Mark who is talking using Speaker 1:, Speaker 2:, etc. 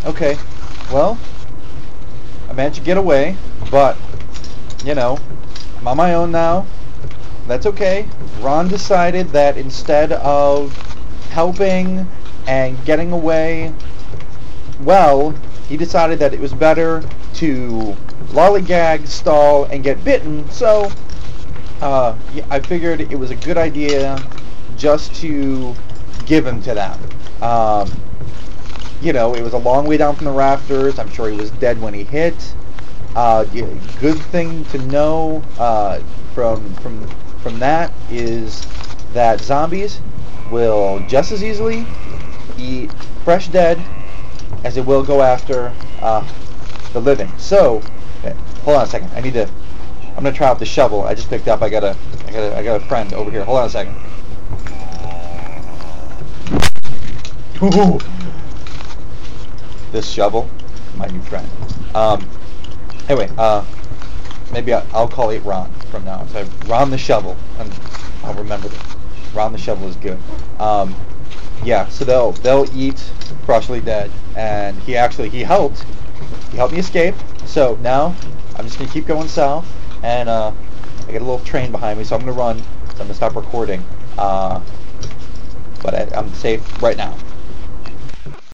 Speaker 1: Okay, well, I managed to get away, but, you know, I'm on my own now. That's okay. Ron decided that instead of helping and getting away, well, he decided that it was better to lollygag, stall, and get bitten. So I figured it was a good idea just to give him to them. It was a long way down from the rafters. I'm sure he was dead when he hit. Good thing to know from that is that zombies will just as easily eat fresh dead as it will go after the living. So, hold on a second. I'm gonna try out the shovel I just picked up. I got a friend over here. Hold on a second. Ooh. This shovel, my new friend. Anyway, maybe I'll call it Ron from now on. So Ron the shovel, and I'll remember this. Ron the shovel is good. So they'll eat freshly dead, and he helped me escape. So now I'm just gonna keep going south, and I got a little train behind me, so I'm gonna run. So I'm gonna stop recording, but I'm safe right now.